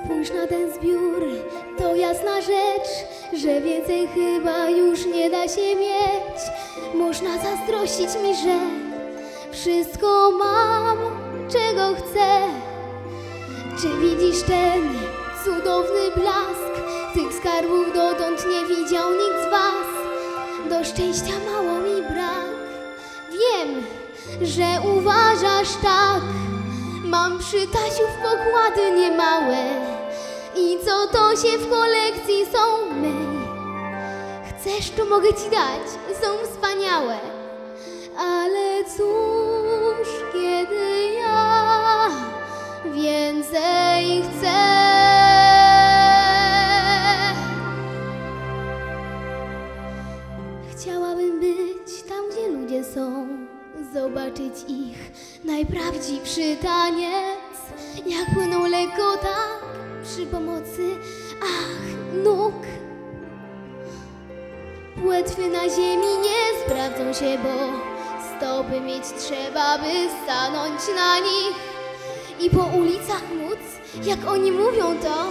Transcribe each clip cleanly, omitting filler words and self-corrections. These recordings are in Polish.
Spójrz na ten zbiór, to jasna rzecz, że więcej chyba już nie da się mieć. Można zazdrościć mi, że wszystko mam, czego chcę. Czy widzisz ten cudowny blask? Tych skarbów dotąd nie widział nikt z was. Do szczęścia mało mi brak. Wiem, że uważasz tak. Mam przy Tasiów pokłady niemałe i co to się w kolekcji są mej. Chcesz, to mogę ci dać, są wspaniałe. Ale cóż, kiedy ja więcej chcę. Chciałabym być tam, gdzie ludzie są, zobaczyć ich najprawdziwszy taniec, jak płyną lekko tak przy pomocy, nóg. Płetwy na ziemi nie sprawdzą się, bo stopy mieć trzeba, by stanąć na nich i po ulicach móc, jak oni mówią to,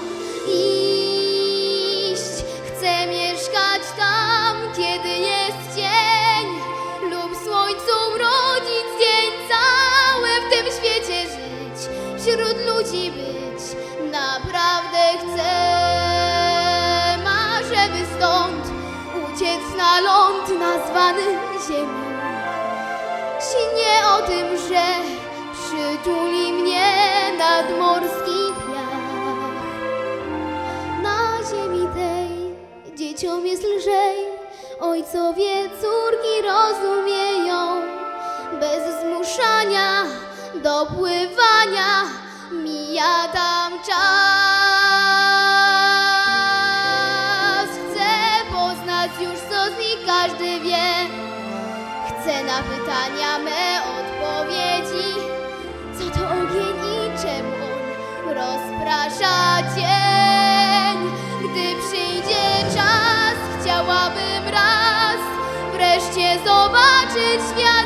iść. Chcę mieszkać tam, kiedy jest dzień, lub w słońcu mrozić dzień cały, w tym świecie żyć, wśród ludzi być. Naprawdę chcę, marzę, by stąd uciec na ląd nazwany ziemią. Śnię o tym, że przytuli mnie nadmorski piach. Na ziemi tej dzieciom jest lżej, ojcowie córki rozumieją. Bez zmuszania do pływania mija tam czas. Chcę poznać już, co z nich każdy wie. Chcę na pytania me odpowiedzi. Co to ogień i czemu on rozprasza cień? Gdy przyjdzie czas, chciałabym raz wreszcie zobaczyć świat.